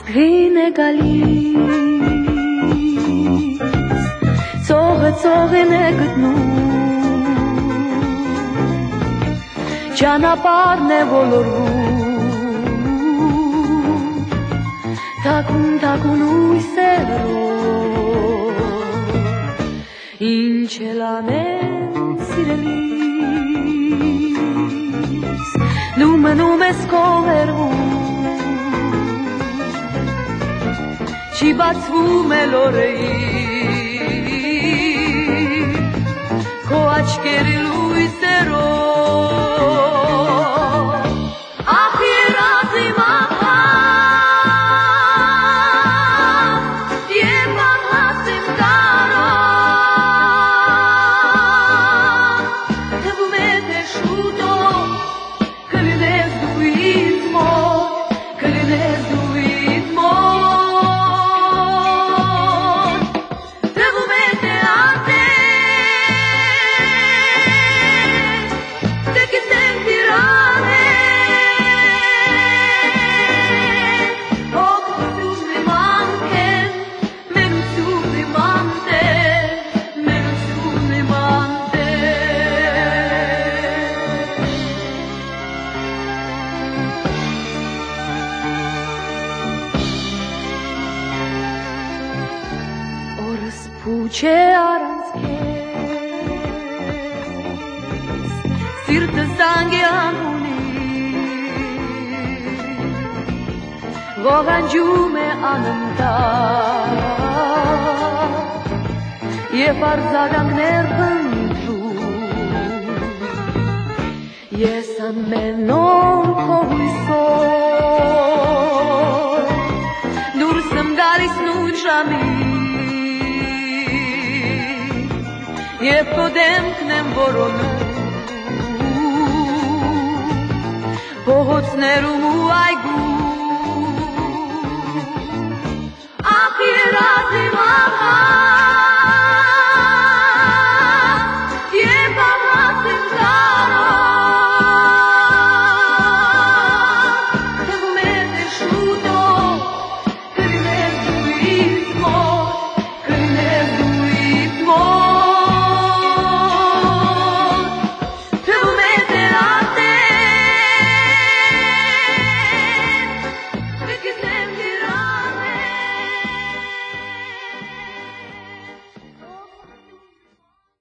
գալիս ծողը ծողին է գտնում ճանապարհն է ոլորվում թակուն թակուն ույսերով ինչ էլ անեն սիրելիս դու մնում ես քո հեռվում Չի բացվում էլ օրեի Քո աչքերի լույսերով Ախ երազ իմ աղաս Եվ անհաս իմ կարան Թվում է թե շուտով Կլինես դու ինձ մոտ Կլինես դու ինձ մոտ Puce aranz kes Sirte sangue amuni Goganjume ananta E farzagang nervântu E să menon cohuisor Dur să-mi galis nu-i jami Եվ քո դեմքն եմ որոնում Փողոցներում ու այգում Ախ երազ իմ աղաս